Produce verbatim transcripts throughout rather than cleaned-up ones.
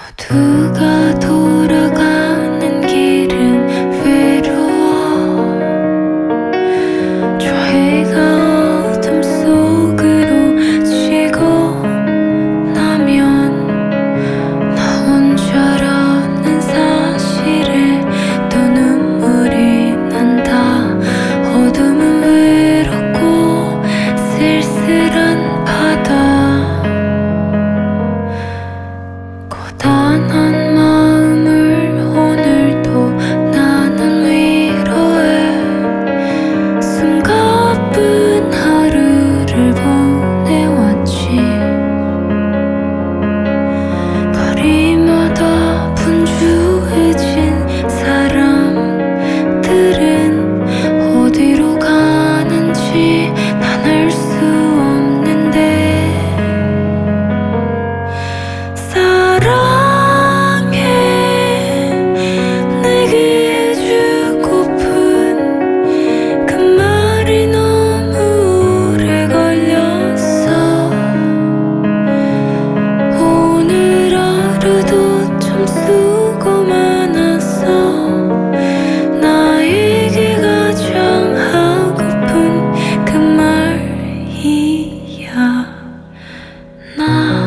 모두가 돌아가는 길은 외로워. 저희가 어둠 속으로 지고 나면 나 혼자라는 사실에 또 눈물이 난다. 어둠은 외롭고 쓸쓸한 바다. 고단한 마음을 오늘도 나는 위로해. 숨가쁜 하루를 보내왔지. 거리마다 분주해진 사람들은 어디로 가는지 난 알 수 없는데. 사랑해, 내게 해주고픈 그 말이 너무 오래 걸렸어. 오늘 하루도 참 수고 많았어. 나에게 가장 하고픈 그 말이야. 나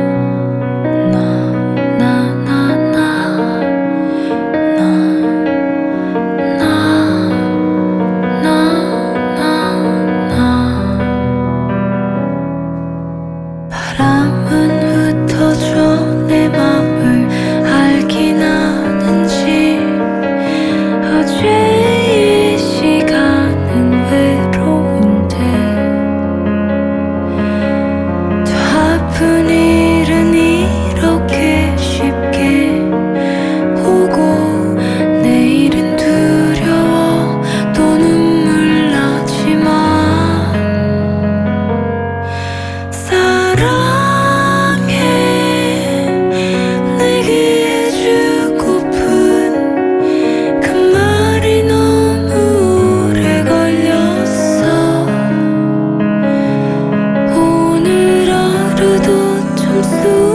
바람은 흩어져 내 맘을 알긴 아는지. 어제의 시간은 외로운데. 더 아픈 일은 이렇게 쉽게 오고 내일은 두려워 또 눈물 나지만. 사랑해, 내게 해주고픈 그 말이 너무 오래 걸렸어. 오늘 하루도 참 수